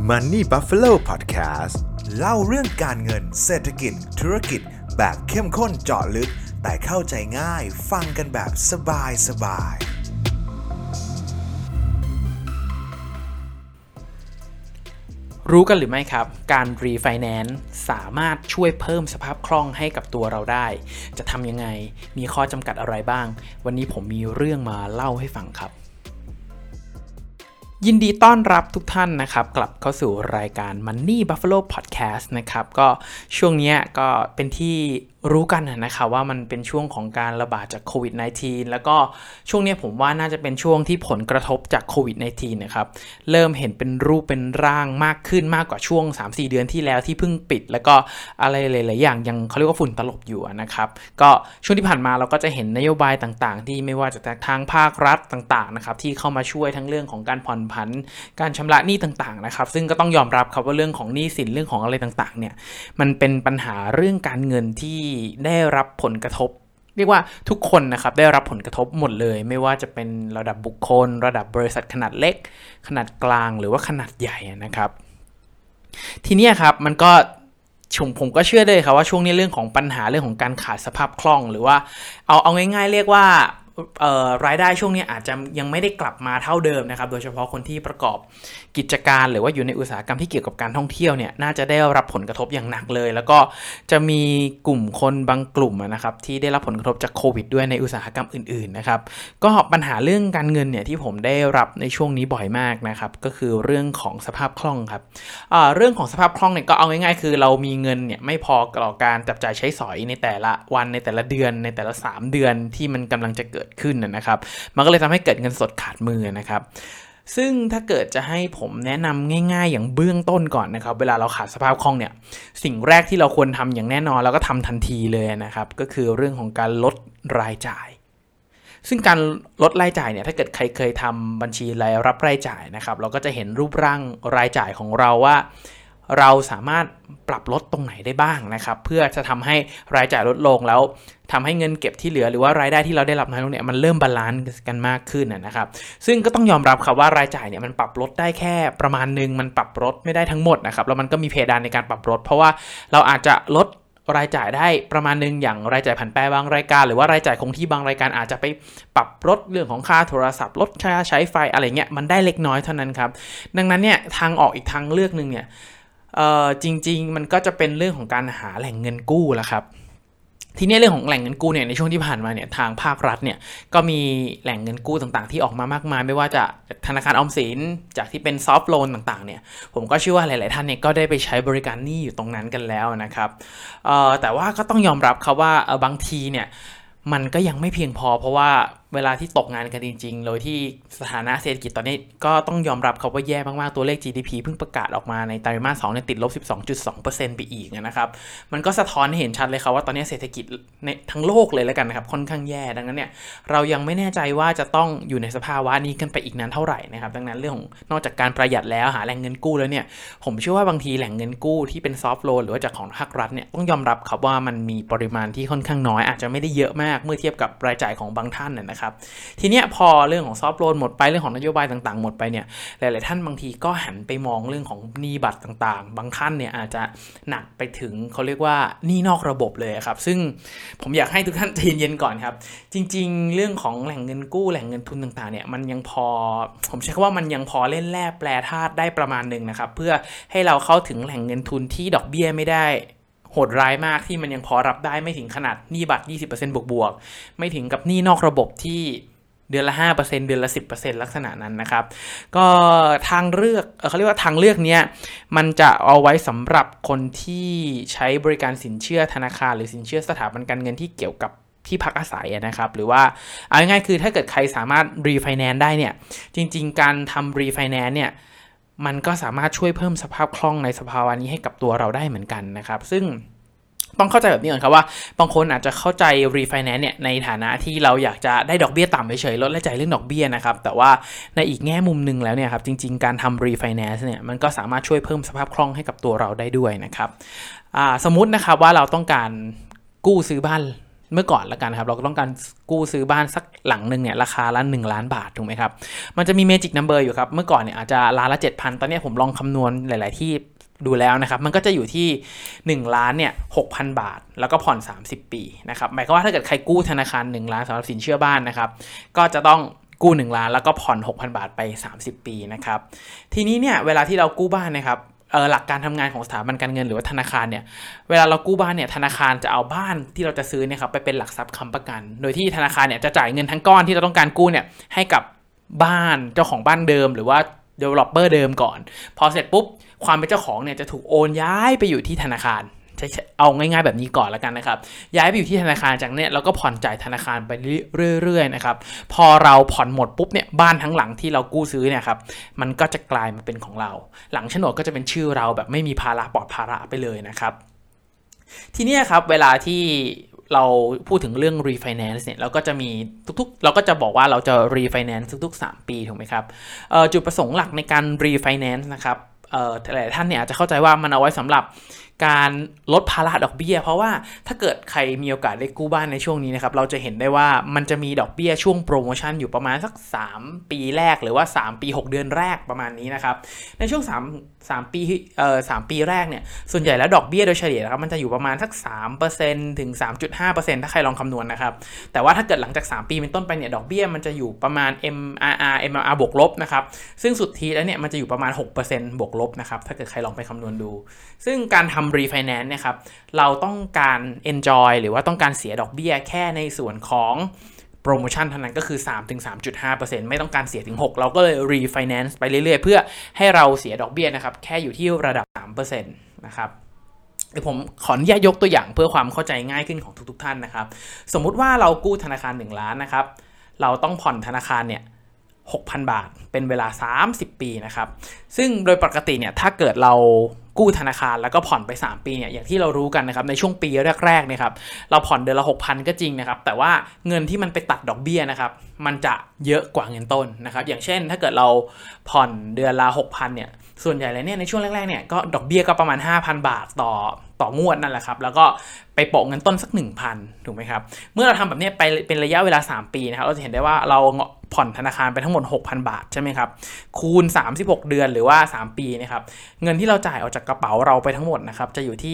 Money Buffalo Podcast เล่าเรื่องการเงินเศรษฐกิจธุรกิจแบบเข้มข้นเจาะลึกแต่เข้าใจง่ายฟังกันแบบสบายรู้กันหรือไม่ครับการรีไฟแนนซ์สามารถช่วยเพิ่มสภาพคล่องให้กับตัวเราได้จะทำยังไงมีข้อจำกัดอะไรบ้างวันนี้ผมมีเรื่องมาเล่าให้ฟังครับยินดีต้อนรับทุกท่านนะครับกลับเข้าสู่รายการ Money Buffalo Podcast นะครับก็ช่วงนี้ก็เป็นที่รู้กันนะครับว่ามันเป็นช่วงของการระบาดจากโควิด -19 แล้วก็ช่วงนี้ผมว่าน่าจะเป็นช่วงที่ผลกระทบจากโควิด -19 นะครับเริ่มเห็นเป็นรูปเป็นร่างมากขึ้นมากกว่าช่วง 3-4 เดือนที่แล้วที่เพิ่งปิดแล้วก็อะไรหลายๆอย่างยังเขาเรียกว่าฝุ่นตลบอยู่นะครับก็ช่วงที่ผ่านมาเราก็จะเห็นนโยบายต่างๆที่ไม่ว่าจะทางภาครัฐต่างๆนะครับที่เข้ามาช่วยทั้งเรื่องของการผ่อนผันการชำระหนี้ต่างๆนะครับซึ่งก็ต้องยอมรับครับว่าเรื่องของหนี้สินเรื่องของอะไรต่างๆเนี่ยมันเป็นปัญหาเรื่องการเงินที่ได้รับผลกระทบเรียกว่าทุกคนนะครับได้รับผลกระทบหมดเลยไม่ว่าจะเป็นระดับบุคคลระดับบริษัทขนาดเล็กขนาดกลางหรือว่าขนาดใหญ่นะครับทีนี้ครับมันก็ผมก็เชื่อเลยครับว่าช่วงนี้เรื่องของปัญหาเรื่องของการขาดสภาพคล่องหรือว่าเอาง่ายๆเรียกว่ารายได้ช่วงนี้อาจจะยังไม่ได้กลับมาเท่าเดิมนะครับโดยเฉพาะคนที่ประกอบกิจการหรือว่าอยู่ในอุตสาหกรรมที่เกี่ยวกับการท่องเที่ยวเนี่ยน่าจะได้รับผลกระทบอย่างหนักเลยแล้วก็จะมีกลุ่มคนบางกลุ่มนะครับที่ได้รับผลกระทบจากโควิดด้วยในอุตสาหกรรมอื่นๆนะครับก็ปัญหาเรื่องการเงินเนี่ยที่ผมได้รับในช่วงนี้บ่อยมากนะครับก็คือเรื่องของสภาพคล่องครับเรื่องของสภาพคล่องเนี่ยก็เอาง่ายๆคือเรามีเงินเนี่ยไม่พอต่อการจับจ่ายใช้สอยในแต่ละวันในแต่ละเดือนในแต่ละ3เดือนที่มันกำลังจะเกิดขึ้นนะครับมันก็เลยทำให้เกิดเงินสดขาดมือนะครับซึ่งถ้าเกิดจะให้ผมแนะนำง่ายๆอย่างเบื้องต้นก่อนนะครับเวลาเราขาดสภาพคล่องเนี่ยสิ่งแรกที่เราควรทำอย่างแน่นอนแล้วก็ทำทันทีเลยนะครับก็คือเรื่องของการลดรายจ่ายซึ่งการลดรายจ่ายเนี่ยถ้าเกิดใครเคยทำบัญชีรายรับรายจ่ายนะครับเราก็จะเห็นรูปร่างรายจ่ายของเราว่าเราสามารถปรับลดตรงไหนได้บ้างนะครับเพื่อจะทำให้รายจ่ายลดลงแล้วทำให้เงินเก็บที่เหลือหรือว่ารายได้ที่เราได้รับน้อยลงเนี่ยมันเริ่มบาลานซ์กันมากขึ้นนะครับซึ่งก็ต้องยอมรับครับว่ารายจ่ายเนี่ยมันปรับลดได้แค่ประมาณนึงมันปรับลดไม่ได้ทั้งหมดนะครับแล้วมันก็มีเพดานในการปรับลดเพราะว่าเราอาจจะลดรายจ่ายได้ประมาณนึงอย่างรายจ่ายผันแปรบางรายการหรือว่ารายจ่ายคงที่บางรายการอาจจะไปปรับลดเรื่องของค่าโทรศัพท์ลดค่าใช้ไฟอะไรเงี้ยมันได้เล็กน้อยเท่านั้นครับดังนั้นเนี่ยทางออกอีกทางเลือกนึงเนี่ยจริงๆมันก็จะเป็นเรื่องของการหาแหล่งเงินกู้ละครับทีนี้เรื่องของแหล่งเงินกู้เนี่ยในช่วงที่ผ่านมาเนี่ยทางภาครัฐเนี่ยก็มีแหล่งเงินกู้ต่างๆที่ออกมามากมายไม่ว่าจะธนาคารออมสินจากที่เป็นซอฟท์โลนต่างๆเนี่ยผมก็เชื่อว่าหลายๆท่านเนี่ยก็ได้ไปใช้บริการหนี้อยู่ตรงนั้นกันแล้วนะครับแต่ว่าก็ต้องยอมรับครับว่าบางทีเนี่ยมันก็ยังไม่เพียงพอเพราะว่าเวลาที่ตกงานกันจริงๆโดยที่สถานะเศรษฐกิจตอนนี้ก็ต้องยอมรับครับว่าแย่มากๆตัวเลข GDP เพิ่งประกาศออกมาในไตรมาส2เนี่ยติดลบ 12.2% ไปอีกนะครับมันก็สะท้อนให้เห็นชัดเลยครับว่าตอนนี้เศรษฐกิจในทั้งโลกเลยแล้วกันนะครับค่อนข้างแย่ดังนั้นเนี่ยเรายังไม่แน่ใจว่าจะต้องอยู่ในสภาวะนี้กันไปอีกนานเท่าไหร่นะครับดังนั้นเรื่องของนอกจากการประหยัดแล้วหาแหล่งเงินกู้แล้วเนี่ยผมเชื่อว่าบางทีแหล่งเงินกู้ที่เป็นซอฟท์โลนหรือว่าจากของภาครัฐเนี่ยต้องยอมรับครับว่ามันมีปริมาณที่ค่อนข้างน้อยอาจจะไม่ได้เยอะมากเมื่อเทียบกับรายจ่ายของบางท่านนะครับทีนี้พอเรื่องของซอฟท์โลนหมดไปเรื่องของนโยบายต่างๆหมดไปเนี่ยหลายๆท่านบางทีก็หันไปมองเรื่องของหนี้บัตรต่างๆบางท่านเนี่ยอาจจะหนักไปถึงเขาเรียกว่าหนี้นอกระบบเลยครับซึ่งผมอยากให้ทุกท่านใจเย็นๆก่อนครับจริงๆเรื่องของแหล่งเงินกู้แหล่งเงินทุนต่างๆเนี่ยมันยังพอผมใช้คำว่ามันยังพอเล่นแร่แปรธาตุได้ประมาณนึงนะครับเพื่อให้เราเข้าถึงแหล่งเงินทุนที่ดอกเบี้ยไม่ได้โหดร้ายมากที่มันยังพอรับได้ไม่ถึงขนาดหนี้บัตร 20% บวกๆไม่ถึงกับหนี้นอกระบบที่เดือนละ 5% เดือนละ 10% ลักษณะนั้นนะครับก็ทางเลือกเขาเรียกว่าทางเลือกเนี้ยมันจะเอาไว้สำหรับคนที่ใช้บริการสินเชื่อธนาคารหรือสินเชื่อสถาบันการเงินที่เกี่ยวกับที่พักอาศัยนะครับหรือว่าเอาง่ายๆคือถ้าเกิดใครสามารถรีไฟแนนซ์ได้เนี่ยจริงๆการทำรีไฟแนนซ์เนี่ยมันก็สามารถช่วยเพิ่มสภาพคล่องในสภาวะนี้ให้กับตัวเราได้เหมือนกันนะครับซึ่งต้องเข้าใจแบบนี้ก่อนครับว่าบางคนอาจจะเข้าใจ refinance เนี่ยในฐานะที่เราอยากจะได้ดอกเบี้ยต่ำเฉยๆลดรายจ่ายเรื่องดอกเบี้ยนะครับแต่ว่าในอีกแง่มุมนึงแล้วเนี่ยครับจริงๆการทำ refinance เนี่ยมันก็สามารถช่วยเพิ่มสภาพคล่องให้กับตัวเราได้ด้วยนะครับสมมุตินะครับว่าเราต้องการกู้ซื้อบ้านเมื่อก่อนละกันครับเราก็ต้องการกู้ซื้อบ้านสักหลังนึงเนี่ยราคาละ1 ล้านบาทถูกไหมครับมันจะมี Magic Number อยู่ครับเมื่อก่อนเนี่ยอาจจะล้านละ 7,000 ตอนนี้ผมลองคำนวณหลายๆที่ดูแล้วนะครับมันก็จะอยู่ที่1 ล้านเนี่ย 6,000 บาทแล้วก็ผ่อน30 ปีนะครับหมายความว่าถ้าเกิดใครกู้ธนาคาร1 ล้านสำหรับสินเชื่อบ้านนะครับก็จะต้องกู้1 ล้านแล้วก็ผ่อน 6,000 บาทไป30 ปีนะครับทีนี้เนี่ยเวลาที่เรากู้บ้านนะครับหลักการทำงานของสถาบันการเงินหรือว่าธนาคารเนี่ยเวลาเรากู้บ้านเนี่ยธนาคารจะเอาบ้านที่เราจะซื้อเนี่ยครับไปเป็นหลักทรัพย์ค้ำประกันโดยที่ธนาคารเนี่ยจะจ่ายเงินทั้งก้อนที่เราต้องการกู้เนี่ยให้กับบ้านเจ้าของบ้านเดิมหรือว่า developer เดิมก่อนพอเสร็จปุ๊บความเป็นเจ้าของเนี่ยจะถูกโอนย้ายไปอยู่ที่ธนาคารเอาง่ายๆแบบนี้ก่อนแล้วกันนะครับย้ายไปอยู่ที่ธนาคารจากเนี้ยเราก็ผ่อนจ่ายธนาคารไปเรื่อยๆนะครับพอเราผ่อนหมดปุ๊บเนี่ยบ้านทั้งหลังที่เรากู้ซื้อเนี่ยครับมันก็จะกลายมาเป็นของเราหลังโฉนดก็จะเป็นชื่อเราแบบไม่มีภาระปลอดภาระไปเลยนะครับทีนี้ครับเวลาที่เราพูดถึงเรื่อง refinance เนี่ยเราก็จะมีเราก็จะบอกว่าเราจะ refinance ทุกๆ3 ปีถูกไหมครับจุดประสงค์หลักในการ refinance นะครับหลายท่านเนี่ยอาจจะเข้าใจว่ามันเอาไว้สำหรับการลดภาระดอกเบี้ยเพราะว่าถ้าเกิดใครมีโอกาสได้กู้บ้านในช่วงนี้นะครับเราจะเห็นได้ว่ามันจะมีดอกเบี้ยช่วงโปรโมชั่นอยู่ประมาณสัก3 ปีแรกหรือว่า3 ปี 6 เดือนแรกประมาณนี้นะครับในช่วง3 ปี3 ปีแรกเนี่ยส่วนใหญ่แล้วดอกเบี้ยโดยเฉลี่ยนะครับมันจะอยู่ประมาณสัก 3% ถึง 3.5% ถ้าใครลองคำนวณนะครับแต่ว่าถ้าเกิดหลังจาก3 ปีเป็นต้นไปเนี่ยดอกเบี้ยมันจะอยู่ประมาณ MRR บวกลบนะครับซึ่งสุดทีแล้วเนี่ยมันจะอยู่ประมาณ 6% บวกลบนะครับถ้าเกิดใครลองไปคำนวณดูซึ่งการทำ refinance เนี่ยครับเราต้องการ enjoy หรือว่าต้องการเสียดอกเบี้ยแค่ในส่วนของโปรโมชั่นเท่านั้นก็คือ 3-3.5% ไม่ต้องการเสียถึง 6เราก็เลย refinance ไปเรื่อยๆเพื่อให้เราเสียดอกเบี้ยนะครับแค่อยู่ที่ระดับ 3% นะครับเดี๋ยวผมขออนุญาตยกตัวอย่างเพื่อความเข้าใจง่ายขึ้นของทุกๆท่านนะครับสมมุติว่าเรากู้ธนาคาร1 ล้านนะครับเราต้องผ่อนธนาคารเนี่ย 6,000 บาทเป็นเวลา30 ปีนะครับซึ่งโดยปกติเนี่ยถ้าเกิดเรากู้ธนาคารแล้วก็ผ่อนไป3 ปีเนี่ยอย่างที่เรารู้กันนะครับในช่วงปีแรกๆเนี่ยครับเราผ่อนเดือนละ 6,000 ก็จริงนะครับแต่ว่าเงินที่มันไปตัดดอกเบี้ยนะครับมันจะเยอะกว่าเงินต้นนะครับอย่างเช่นถ้าเกิดเราผ่อนเดือนละ 6,000 เนี่ยส่วนใหญ่เลยเนี่ยในช่วงแรกๆเนี่ยก็ดอกเบี้ยก็ประมาณ 5,000 บาทต่องวดนั่นแหละครับแล้วก็ไปโปะเงินต้นสัก 1,000 ถูกไหมครับเมื่อเราทำแบบนี้ไปเป็นระยะเวลา3 ปีนะครับเราจะเห็นได้ว่าเราผ่อนธนาคารไปทั้งหมด 6,000 บาทใช่ไหมครับคูณ36 เดือนหรือว่า3 ปีนะครับเงินที่เราจ่ายออกจากกระเป๋าเราไปทั้งหมดนะครับจะอยู่ที่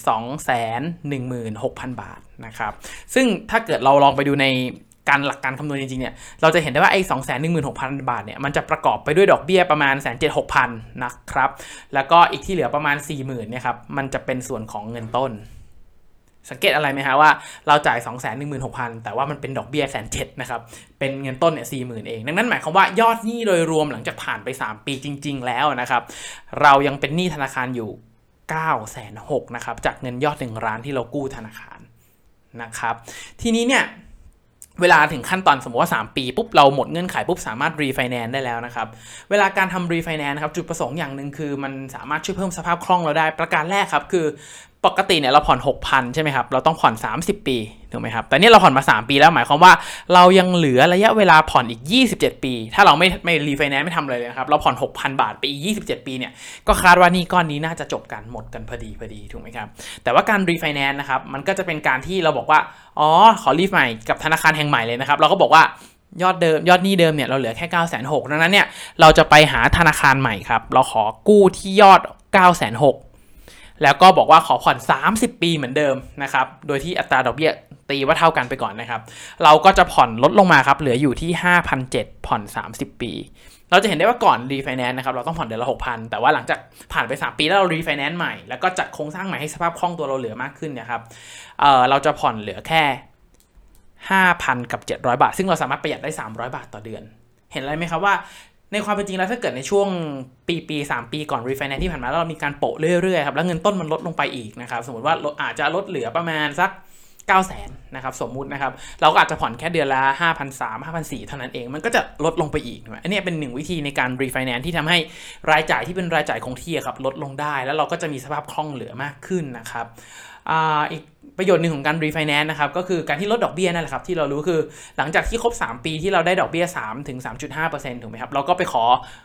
216,000 บาทนะครับซึ่งถ้าเกิดเราลองไปดูในหลักการคำนวณจริงๆเนี่ยเราจะเห็นได้ว่าไอ้ 216,000 บาทเนี่ยมันจะประกอบไปด้วยดอกเบี้ยประมาณ 176,000 นะครับแล้วก็อีกที่เหลือประมาณ 40,000 เนี่ยครับมันจะเป็นส่วนของเงินต้นสังเกตอะไรไหมฮะว่าเราจ่าย 216,000 แต่ว่ามันเป็นดอกเบี้ย 107,000 นะครับเป็นเงินต้นเนี่ย 40,000 เองดังนั้นหมายความว่ายอดหนี้โดยรวมหลังจากผ่านไป3 ปีจริงๆแล้วนะครับเรายังเป็นหนี้ธนาคารอยู่ 960,000 นะครับจากเงินยอด1 ล้านที่เรากู้ธนาคารนะครับทีนี้เนี่ยเวลาถึงขั้นตอนสมมติว่า3 ปีปุ๊บเราหมดเงื่อนไขปุ๊บสามารถ refinance ได้แล้วนะครับเวลาการทำ refinance นะครับจุดประสงค์อย่างหนึ่งคือมันสามารถช่วยเพิ่มสภาพคล่องเราได้ประการแรกครับคือปกติเนี่ยเราผ่อน 6,000 ใช่ไหมครับเราต้องผ่อน30 ปีถูกไหมครับแต่นี่เราผ่อนมา3 ปีแล้วหมายความว่าเรายังเหลือระยะเวลาผ่อนอีก27 ปีถ้าเราไม่ refinance ไม่ทำอะไรเลยนะครับเราผ่อน 6,000 บาทไปอีก27 ปีเนี่ยก็คาดว่านี่ก้อนนี้น่าจะจบกันหมดกันพอดีถูกไหมครับแต่ว่าการ refinance นะครับมันก็จะเป็นการที่เราบอกว่าอ๋อขอรีฟใหม่กับธนาคารแห่งใหม่เลยนะครับเราก็บอกว่ายอดหนี้เดิมเนี่ยเราเหลือแค่ 960,000 ดังนั้นเนี่ยเราจะไปหาธนาคารใหม่ครับเราขอกู้ที่ยอด 960,000 แล้วก็บอกว่าขอผ่อน30 ปีเหมือนเดิมนะครับโดยที่อัตราดอกเบี้ยตีว่าเท่ากันไปก่อนนะครับเราก็จะผ่อนลดลงมาครับเหลืออยู่ที่ 5,700 ผ่อน30 ปีเราจะเห็นได้ว่าก่อน refinance นะครับเราต้องผ่อนเดือนละ 6,000 แต่ว่าหลังจากผ่านไป3 ปีแล้วเรา refinance ใหม่แล้วก็จัดโครงสร้างใหม่ให้สภาพคล่องตัวเราเหลือมากขึ้นนะครับเราจะผ่อนเหลือแค่ 5,700 บาทซึ่งเราสามารถประหยัดได้300 บาทต่อเดือนเห็นอะไรไหมครับว่าในความเป็นจริงแล้วถ้าเกิดในช่วง3 ปีก่อน refinance ที่ผ่านมาแล้วเรามีการโปะเรื่อยๆครับแล้วเงินต้นมันลดลงไปอีกนะครับสมมติว่าอาจจะลดเหลือประมาณสัก 900,000 นะครับสมมุตินะครับเราก็อาจจะผ่อนแค่เดือนละ 5,300 5,400 เท่านั้นเองมันก็จะลดลงไปอีกอันนี้เป็น1 วิธีในการ refinance ที่ทำให้รายจ่ายที่เป็นรายจ่ายคงที่ครับลดลงได้แล้วเราก็จะมีสภาพคล่องเหลือมากขึ้นนะครับอีกประโยชน์หนึ่งของการ refinance นะครับก็คือการที่ลดดอกเบี้ยนั่นแหละครับที่เรารู้คือหลังจากที่ครบ3 ปีที่เราได้ดอกเบี้ย 3-3.5% ถูกไหมครับเราก็ไปขอ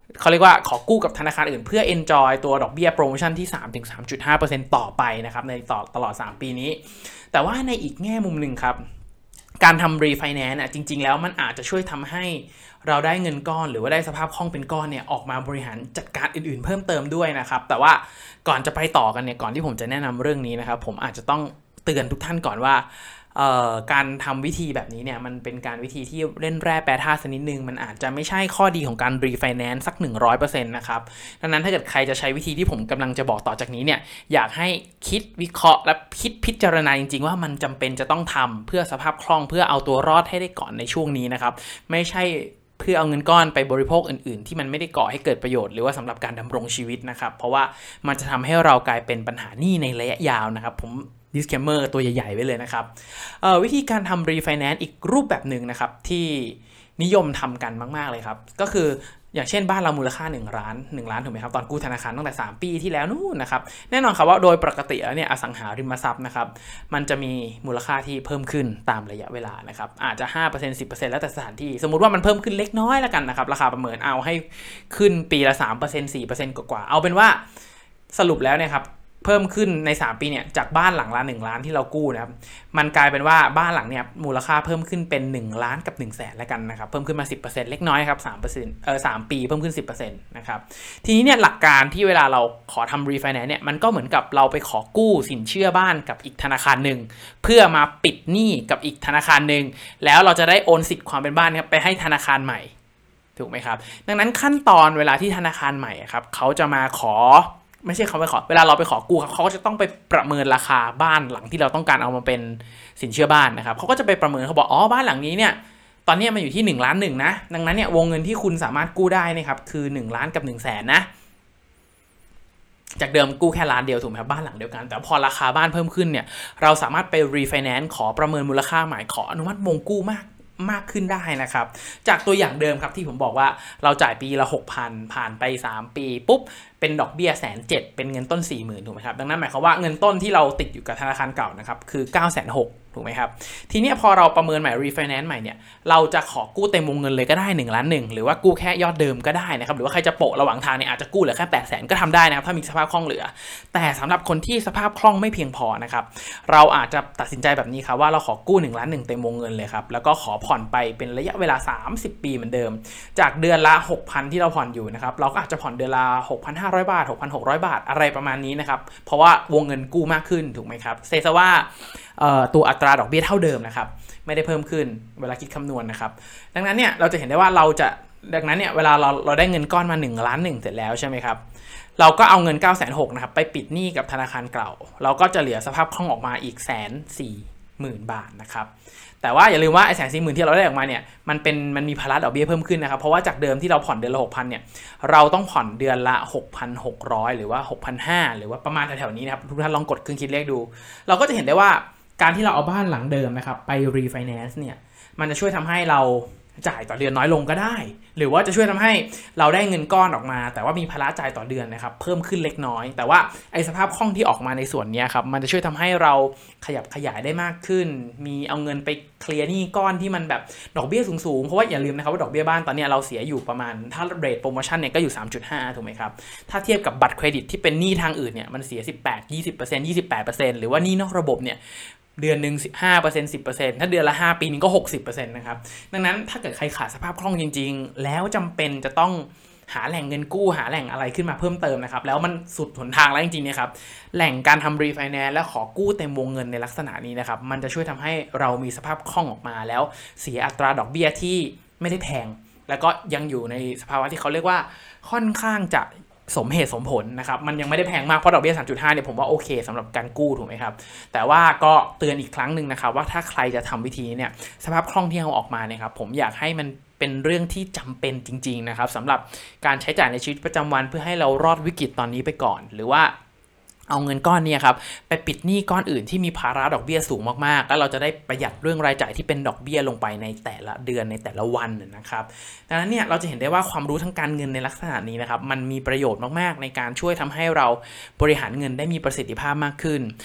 เขาเรียกว่าขอกู้กับธนาคารอื่นเพื่อ enjoy ตัวดอกเบี้ยโปรโมชั่นที่ 3-3.5% ต่อไปนะครับในตลอด3ปีนี้แต่ว่าในอีกแง่มุมหนึ่งครับการทำ refinance จริงๆแล้วมันอาจจะช่วยทำให้เราได้เงินก้อนหรือว่าได้สภาพคล่องเป็นก้อนเนี่ยออกมาบริหารจัดการอื่นๆเพิ่มเติมด้วยนะครับแต่ว่าก่อนจะไปต่อกันเนี่ยก่อนที่ผมจะแนะนำเรื่องนี้นะครับผมอาจจะต้องเตือนทุกท่านก่อนว่าการทำวิธีแบบนี้เนี่ยมันเป็นการวิธีที่เล่นแร่แปรธาตุนิดนึงมันอาจจะไม่ใช่ข้อดีของการ refinance สัก 100% นะครับดังนั้นถ้าเกิดใครจะใช้วิธีที่ผมกำลังจะบอกต่อจากนี้เนี่ยอยากให้คิดวิเคราะห์และคิดพิจารณาจริงๆว่ามันจำเป็นจะต้องทำเพื่อสภาพคล่องเพื่อเอาตัวรอดให้ได้ก่อนในช่วงนี้นะครับไม่ใช่เพื่อเอาเงินก้อนไปบริโภคอื่นๆที่มันไม่ได้ก่อให้เกิดประโยชน์หรือว่าสำหรับการดำรงชีวิตนะครับเพราะว่ามันจะทำให้เรากลายเป็นปัญหาหนี้ในระยะยาวนะครับผมdisclaimer ตัวใหญ่ๆไว้เลยนะครับวิธีการทำ refinance อีกรูปแบบหนึ่งนะครับที่นิยมทำกันมากๆเลยครับก็คืออย่างเช่นบ้านเรามูลค่า1 ล้านถูกไหมครับตอนกู้ธนาคารตั้งแต่3ปีที่แล้วนู่นนะครับแน่นอนครับว่าโดยปกติแล้วเนี่ยอสังหาริมทรัพย์นะครับมันจะมีมูลค่าที่เพิ่มขึ้นตามระยะเวลานะครับอาจจะ 5% 10% แล้วแต่สถานที่สมมุติว่ามันเพิ่มขึ้นเล็กน้อยแล้วกันนะครับราคาประเมินเอาให้ขึ้นปีละ 3% 4% กว่าๆเอาเป็นว่าสรุปแล้วเนี่ยครับเพิ่มขึ้นใน3ปีเนี่ยจากบ้านหลังละ1 ล้านที่เรากู้นะครับมันกลายเป็นว่าบ้านหลังเนี่ยมูลค่าเพิ่มขึ้นเป็น1 ล้านกับ 100,000แล้วกันนะครับเพิ่มขึ้นมา 10% เล็กน้อยครับ3% 3 ปีเพิ่มขึ้น 10% นะครับทีนี้เนี่ยหลักการที่เวลาเราขอทำ refinance เนี่ยมันก็เหมือนกับเราไปขอกู้สินเชื่อบ้านกับอีกธนาคารหนึ่งเพื่อมาปิดหนี้กับอีกธนาคารหนึ่งแล้วเราจะได้โอนสิทธิ์ความเป็นบ้านครับไปให้ธนาคารใหม่ถูกไหมครับดังนั้นขั้นตอนเวลาที่ธนาคารใหม่ครับเขาจะมาขอไม่ใช่เขาไปขอเวลาเราไปขอกู้เขาก็จะต้องไปประเมินราคาบ้านหลังที่เราต้องการเอามาเป็นสินเชื่อบ้านนะครับเขาก็จะไปประเมินเขาบอกบ้านหลังนี้เนี่ยตอนนี้มันอยู่ที่1 ล้าน1นะดังนั้นเนี่ยวงเงินที่คุณสามารถกู้ได้นะครับคือ1 ล้านกับ 100,000นะจากเดิมกู้แค่ล้านเดียวถูกไหมครับบ้านหลังเดียวกันแต่พอราคาบ้านเพิ่มขึ้นเนี่ยเราสามารถไป refinance ขอประเมินมูลค่าใหม่ขออนุมัติวงกู้มากขึ้นได้นะครับจากตัวอย่างเดิมครับที่ผมบอกว่าเราจ่ายปีละ 6,000 ผ่านไป3ปีปุ๊บเป็นดอกเบี้ย170,000เป็นเงินต้น 40,000 ถูกไหมครับดังนั้นหมายความว่าเงินต้นที่เราติดอยู่กับธนาคารเก่านะครับคือ 960,000 ถูกไหมครับทีนี้พอเราประเมินใหม่ refinance ใหม่เนี่ยเราจะขอกู้เต็มวงเงินเลยก็ได้1 ล้าน1หรือว่ากู้แค่ยอดเดิมก็ได้นะครับหรือว่าใครจะโปะระหว่างทางเนี่ยอาจจะกู้เหลือแค่ 800,000 ก็ทำได้นะครับถ้ามีสภาพคล่องเหลือแต่สำหรับคนที่สภาพคล่องไม่เพียงพอนะครับเราอาจจะตัดสินใจแบบนี้ครับว่าเราขอกู้1 ล้าน1เต็มวงเงินเลยครับแล้วก็ขอผ่อนไปเป็นระยะเวลา30 ปีเหมือนเดิมจากเดือนละ 6,000 ที่เราผ่อนอยู่นะครับเราก็อาจจะผ่อนเดือนละ 6,500 บาท 6,600 บาทอะไรประมาณนี้นะครับเพราะว่าวงเงินกู้มากขึ้นถูกไหมครับเซซะว่าตัวอัตราดอกเบี้ยเท่าเดิมนะครับไม่ได้เพิ่มขึ้นเวลาคิดคำนวณนะครับดังนั้นเนี่ยเราจะเห็นได้ว่าดังนั้นเนี่ยเวลาเราได้เงินก้อนมา1 ล้าน1เสร็จแล้วใช่ไหมครับเราก็เอาเงิน 960,000 นะครับไปปิดหนี้กับธนาคารเก่าเราก็จะเหลือสภาพคล่องออกมาอีก 140,000 บาทนะครับแต่ว่าอย่าลืมว่าไอ้140,000ที่เราได้ออกมาเนี่ยมันมีภาระดอกเบี้ยเพิ่มขึ้นนะครับเพราะว่าจากเดิมที่เราผ่อนเดือนละ 6,000 เนี่ยเราต้องผ่อนเดือนละ 6,600 หรือว่า 6,500 หรือว่าประมาณแถวๆนี้นะครับทุกท่านลองกดเครื่องคิดเลขดูเราก็จะเห็นได้ว่าการที่เราเอาบ้านหลังเดิมนะครับไป refinance เนี่ยมันจะช่วยทำให้เราจ่ายต่อเดือนน้อยลงก็ได้หรือว่าจะช่วยทำให้เราได้เงินก้อนออกมาแต่ว่ามีภาระจ่ายต่อเดือนนะครับเพิ่มขึ้นเล็กน้อยแต่ว่าไอ้สภาพคล่องที่ออกมาในส่วนนี้ครับมันจะช่วยทำให้เราขยับขยายได้มากขึ้นมีเอาเงินไปเคลียร์หนี้ก้อนที่มันแบบดอกเบี้ยสูงๆเพราะว่าอย่าลืมนะครับว่าดอกเบี้ยบ้านตอนนี้เราเสียอยู่ประมาณถ้าเรทโปรโมชั่นเนี่ยก็อยู่ 3.5 ถูกไหมครับถ้าเทียบกับบัตรเครดิตที่เป็นหนี้ทางอื่นเนี่ยมันเสีย 18 20% 28% หรือว่าหนี้นอกระบบเนี่ยเดือนหนึ่ง 15% 10% ถ้าเดือนละ5ปีนึงก็ 60% นะครับดังนั้นถ้าเกิดใครขาดสภาพคล่องจริงๆแล้วจำเป็นจะต้องหาแหล่งเงินกู้หาแหล่งอะไรขึ้นมาเพิ่มเติมนะครับแล้วมันสุดหนทางแล้วจริงๆเนี่ยครับแหล่งการทำ refinance และขอกู้เต็มวงเงินในลักษณะนี้นะครับมันจะช่วยทำให้เรามีสภาพคล่องออกมาแล้วเสียอัตราดอกเบี้ยที่ไม่ได้แพงแล้วก็ยังอยู่ในสภาวะที่เขาเรียกว่าค่อนข้างจะสมเหตุสมผลนะครับมันยังไม่ได้แพงมากเพราะดอกเบี้ย 3.5 เนี่ยผมว่าโอเคสำหรับการกู้ถูกไหมครับแต่ว่าก็เตือนอีกครั้งนึงนะครับว่าถ้าใครจะทำวิธีเนี่ยสภาพคล่องที่เอาออกมาเนี่ยครับผมอยากให้มันเป็นเรื่องที่จำเป็นจริงๆนะครับสำหรับการใช้จ่ายในชีวิตประจำวันเพื่อให้เรารอดวิกฤตตอนนี้ไปก่อนหรือว่าเอาเงินก้อนนี้ครับไปปิดหนี้ก้อนอื่นที่มีภาระดอกเบี้ยสูงมากๆแล้วเราจะได้ประหยัดเรื่องรายจ่ายที่เป็นดอกเบี้ยลงไปในแต่ละเดือนในแต่ละวันนะครับดังนั้นเนี่ยเราจะเห็นได้ว่าความรู้ทางการเงินในลักษณะนี้นะครับมันมีประโยชน์มากๆในการช่วยทำให้เราบริหารเงินได้มีประสิทธิภาพมากขึ้น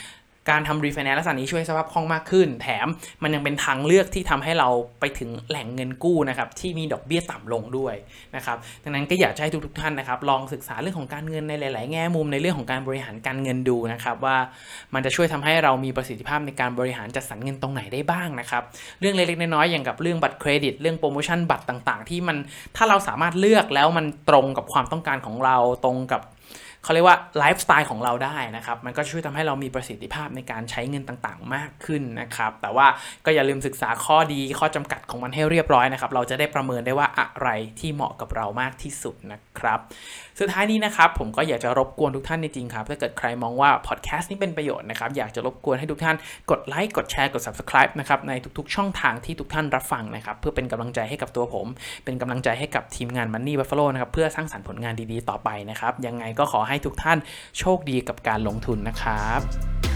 การทำ refinance ลักษณะนี้ช่วยสภาพคล่องมากขึ้นแถมมันยังเป็นทางเลือกที่ทำให้เราไปถึงแหล่งเงินกู้นะครับที่มีดอกเบี้ยต่ำลงด้วยนะครับดังนั้นก็อยากให้ทุกท่านนะครับลองศึกษาเรื่องของการเงินในหลายๆแง่มุมในเรื่องของการบริหารการเงินดูนะครับว่ามันจะช่วยทำให้เรามีประสิทธิภาพในการบริหารจัดสรรเงินตรงไหนได้บ้างนะครับเรื่องเล็กๆน้อยๆอย่างกับเรื่องบัตรเครดิตเรื่องโปรโมชั่นบัตรต่างๆที่มันถ้าเราสามารถเลือกแล้วมันตรงกับความต้องการของเราตรงกับเขาเรียกว่าไลฟ์สไตล์ของเราได้นะครับมันก็ช่วยทำให้เรามีประสิทธิภาพในการใช้เงินต่างๆมากขึ้นนะครับแต่ว่าก็อย่าลืมศึกษาข้อดีข้อจำกัดของมันให้เรียบร้อยนะครับเราจะได้ประเมินได้ว่าอะไรที่เหมาะกับเรามากที่สุดนะครับสุดท้ายนี้นะครับผมก็อยากจะรบกวนทุกท่านจริงๆครับถ้าเกิดใครมองว่าพอดแคสต์นี้เป็นประโยชน์นะครับอยากจะรบกวนให้ทุกท่านกดไลค์กดแชร์กด Subscribe นะครับในทุกๆช่องทางที่ทุกท่านรับฟังนะครับเพื่อเป็นกำลังใจให้กับตัวผมเป็นกำลังใจให้กับทีมงาน Money Buffalo นะครับเพื่อสร้างสรรค์ผลงานดีๆต่อไปนะครับยังไงก็ขอให้ทุกท่านโชคดีกับการลงทุนนะครับ